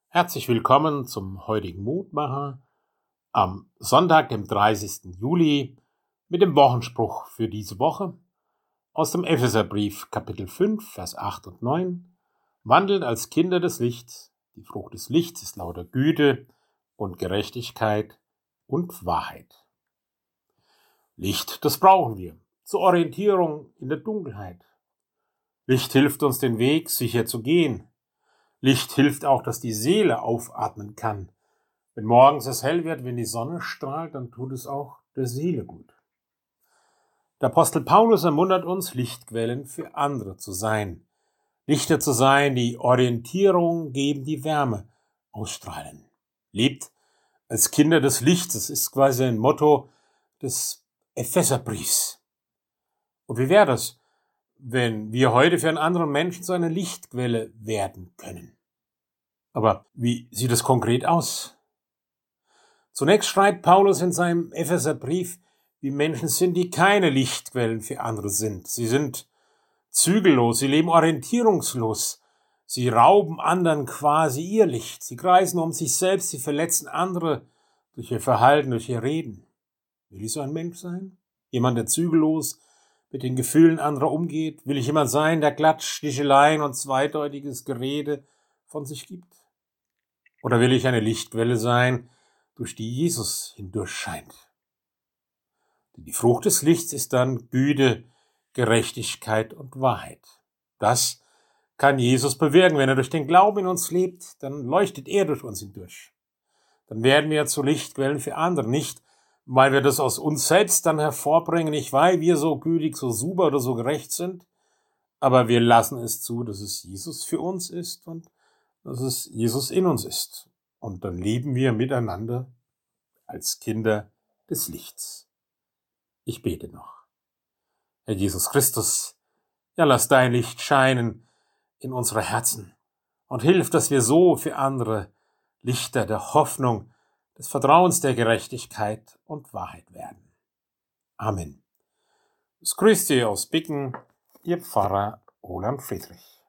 Herzlich willkommen zum heutigen Mutmacher am Sonntag, dem 30. Juli, mit dem Wochenspruch für diese Woche aus dem Epheserbrief, Kapitel 5, Vers 8 und 9. Wandelt als Kinder des Lichts. Die Frucht des Lichts ist lauter Güte und Gerechtigkeit und Wahrheit. Licht, das brauchen wir zur Orientierung in der Dunkelheit. Licht hilft uns, den Weg sicher zu gehen. Licht hilft auch, dass die Seele aufatmen kann. Wenn morgens es hell wird, wenn die Sonne strahlt, dann tut es auch der Seele gut. Der Apostel Paulus ermuntert uns, Lichtquellen für andere zu sein. Lichter zu sein, die Orientierung geben, die Wärme ausstrahlen. Lebt als Kinder des Lichts, das ist quasi ein Motto des Epheserbriefs. Und wie wäre das, wenn wir heute für einen anderen Menschen zu einer Lichtquelle werden können? Aber wie sieht es konkret aus? Zunächst schreibt Paulus in seinem Epheserbrief, wie Menschen sind, die keine Lichtquellen für andere sind. Sie sind zügellos, sie leben orientierungslos. Sie rauben anderen quasi ihr Licht. Sie kreisen um sich selbst, sie verletzen andere durch ihr Verhalten, durch ihr Reden. Will ich so ein Mensch sein? Jemand, der zügellos mit den Gefühlen anderer umgeht? Will ich jemand sein, der Klatsch, Sticheleien und zweideutiges Gerede von sich gibt? Oder will ich eine Lichtquelle sein, durch die Jesus hindurch scheint? Denn die Frucht des Lichts ist dann Güte, Gerechtigkeit und Wahrheit. Das kann Jesus bewirken. Wenn er durch den Glauben in uns lebt, dann leuchtet er durch uns hindurch. Dann werden wir zu Lichtquellen für andere. Nicht, weil wir das aus uns selbst dann hervorbringen, nicht weil wir so gütig, so super oder so gerecht sind, aber wir lassen es zu, dass es Jesus für uns ist und dass es Jesus in uns ist. Und dann leben wir miteinander als Kinder des Lichts. Ich bete noch. Herr Jesus Christus, ja, lass dein Licht scheinen in unsere Herzen und hilf, dass wir so für andere Lichter der Hoffnung, des Vertrauens, der Gerechtigkeit und Wahrheit werden. Amen. Es grüßt ihr aus Bicken, Ihr Pfarrer Roland Friedrich.